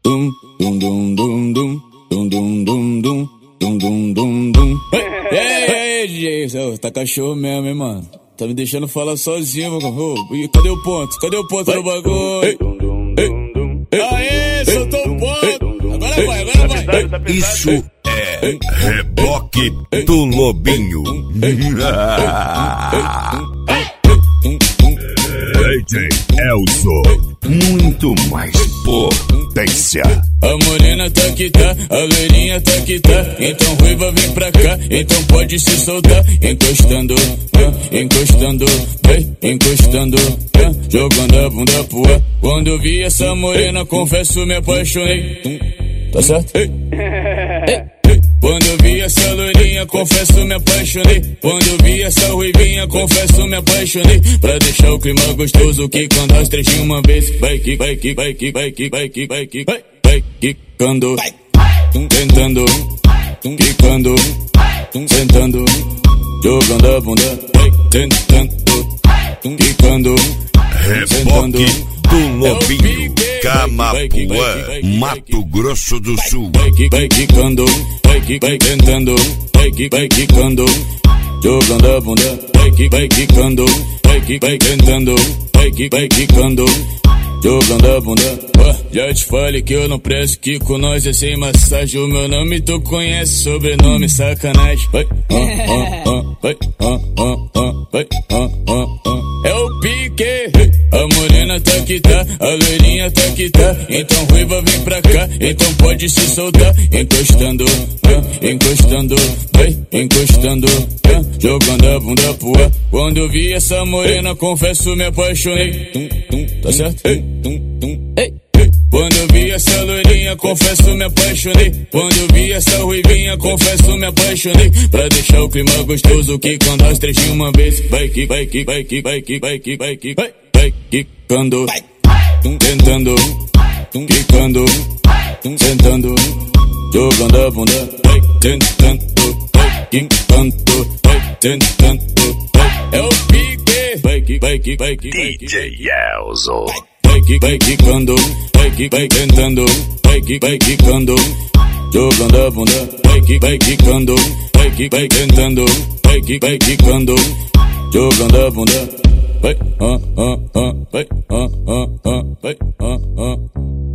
dum dum dum dum dum dum dum dum dum dum dum dum dum. Ei, DJ, tá cachorro mesmo, hein, mano? Tá me deixando falar sozinho, mano. Cadê o ponto? Cadê o ponto do bagulho? Aê, soltou o ponto. Agora vai. Isso é reboque do Lobinho. DJ Elzo, muito mais potência. A morena tá que tá, a loirinha tá que tá. Então ruiva vem pra cá, então pode se soltar. Encostando, encostando, encostando, jogando a bunda pro ar. Quando eu vi essa morena, confesso me apaixonei. Tá certo? Quando eu vi essa loirinha, confesso me apaixonei. Quando eu vi essa ruivinha, confesso me apaixonei. Pra deixar o clima gostoso, que quando as três de uma vez vai que, vai que, vai que, vai que, vai que, vai que, vai quicando, tentando, quicando, sentando, jogando a bunda, vai tentando, quicando, sentando. Reboque do Lobinho, Camapuã, Mato Grosso do Sul. Vai quicando, vai tentando, vai quicando, jogando a bunda, vai quicando, vai tentando, vai quicando, jogando a bunda. Já te falei que eu não presto, que com nós é sem massagem. O meu nome tu conhece, sobrenome sacanagem. Vai, vai, vai, é o pique. A morena tá que tá, a loirinha tá que tá. Então ruiva vem pra cá, então pode se soltar. Encostando, encostando, encostando, jogando a bunda pro ar. Quando eu vi essa morena, confesso me apaixonei. Tá certo? Quando eu vi essa loirinha, confesso me apaixonei. Quando eu vi essa ruivinha, confesso me apaixonei. Pra deixar o clima gostoso, que quando as três de uma vez vai que, vai que, vai que, vai que, vai que, vai que, vai quicando, tentando, quicando, sentando, jogando a bunda, vai tentando, vai quicando, vai tentando, é o pique, vai que, vai que, vai que, vai que, DJ Elzo. vai quicando, vai tentando, vai quicando, jogando a bunda, vai quicando, vai tentando, vai quicando, jogando a bunda, vai, vai, vai.